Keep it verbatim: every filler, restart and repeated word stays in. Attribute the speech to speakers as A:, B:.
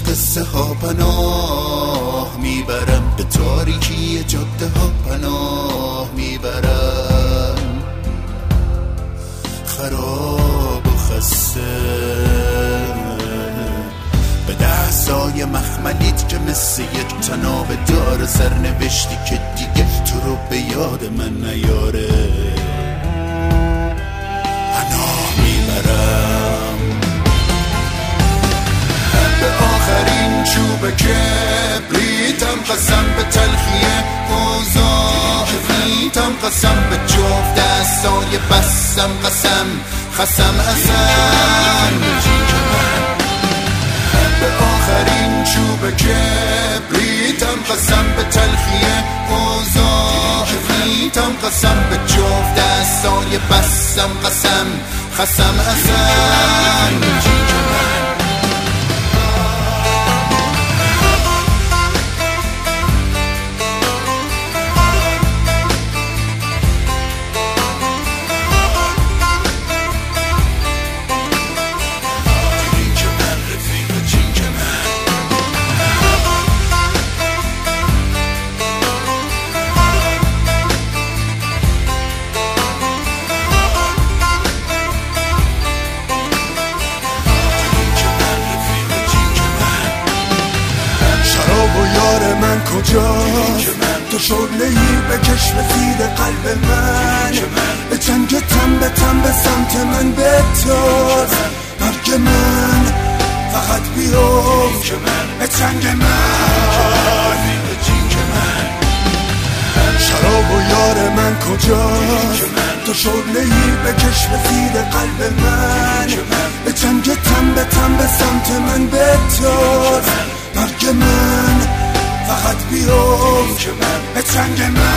A: قصه ها پناه میبرم، به تاریکی جاده ها پناه میبرم، خراب و خسته به دستای مخملیت که مثل یک تناب دار سرنوشتی که دیگه تو رو به یاد من نیاره پناه میبرم. به آخرین چوب کبریتم قسم به تلخی اوضاع میتم، قسم به جفت دستای بستم، قسم قسم حسن. به آخرین چوب کبریتم قسم به تلخی اوضاع میتم، قسم به جفت دستای بستم، قسم قسم حسن. کجاست تو شعله‌ای بکش به زیر قلب من، به چنگتم به تن به سمت من بتاز، مرگ من فقط بیفت به چنگ من. شراب و یار من کجاست تو شعله‌ای بکش به زیر قلب من، به چنگتم به تن به سمت من بتاز، مرگ من فقط بیفت به چنگ من.